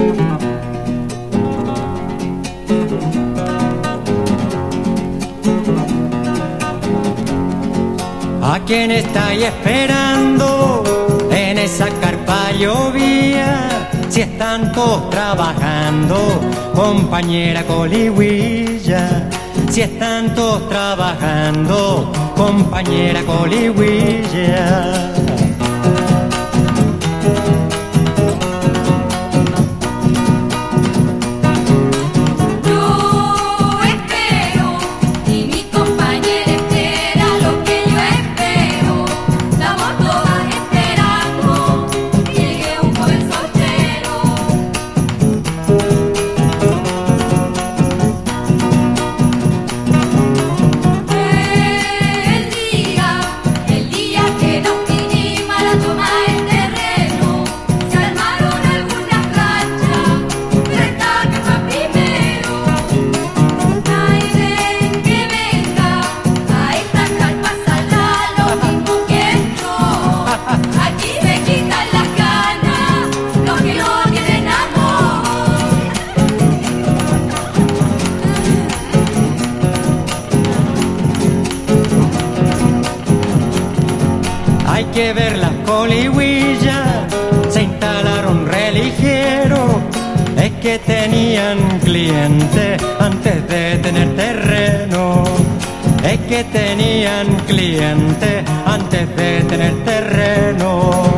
¿A quién estáis esperando en esa carpa llovía? Si están todos trabajando, compañera coligüilla. Si están todos trabajando, compañera coligüilla. Hay que ver las coligüillas, se instalaron religieros, es que tenían clientes antes de tener terreno, es que tenían clientes antes de tener terreno.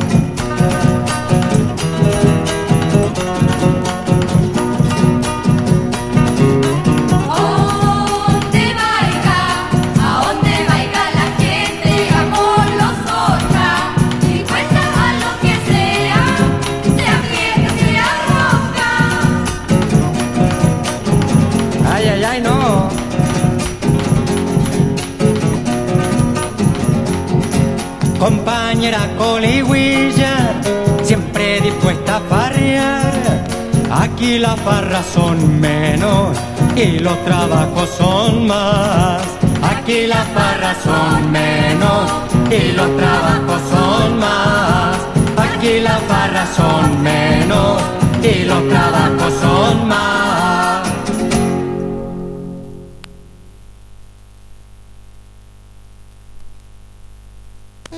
Ay, no. Compañera coligüilla, siempre dispuesta a farrear. Aquí las farras son menos y los trabajos son más. Aquí las farras son menos y los trabajos son más. Aquí las farras son menos y los trabajos son más.